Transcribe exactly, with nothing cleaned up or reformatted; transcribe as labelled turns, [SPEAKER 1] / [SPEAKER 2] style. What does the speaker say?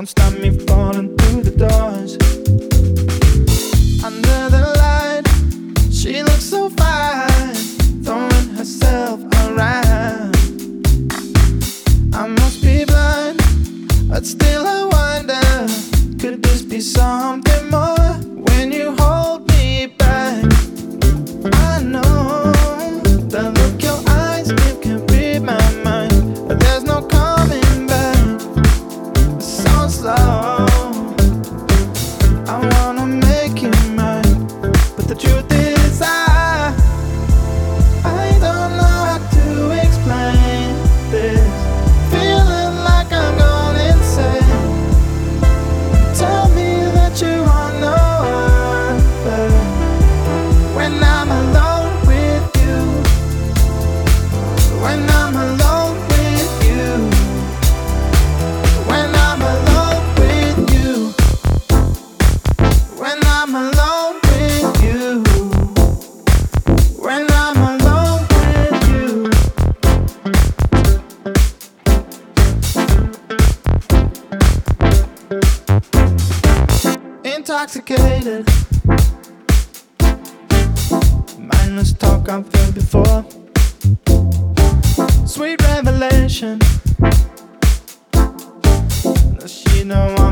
[SPEAKER 1] won't stop me falling through the doors. Under the light, she looks so fine, throwing herself around. I must be blind, but still I wonder, could this be something more? When you hold me back, I know the look your eyes give can read my mind, but there's no coming back. So slow, I wanna make you mine, but the truth is I I don't know how to explain this. Feeling like I'm going insane. Tell me that you want no other. When I'm alone with you, when I'm alone with you, when I'm alone with you, when I'm alone with you, when I'm alone with you. Intoxicated, mindless talk I've heard before. Sweet revelation, does she know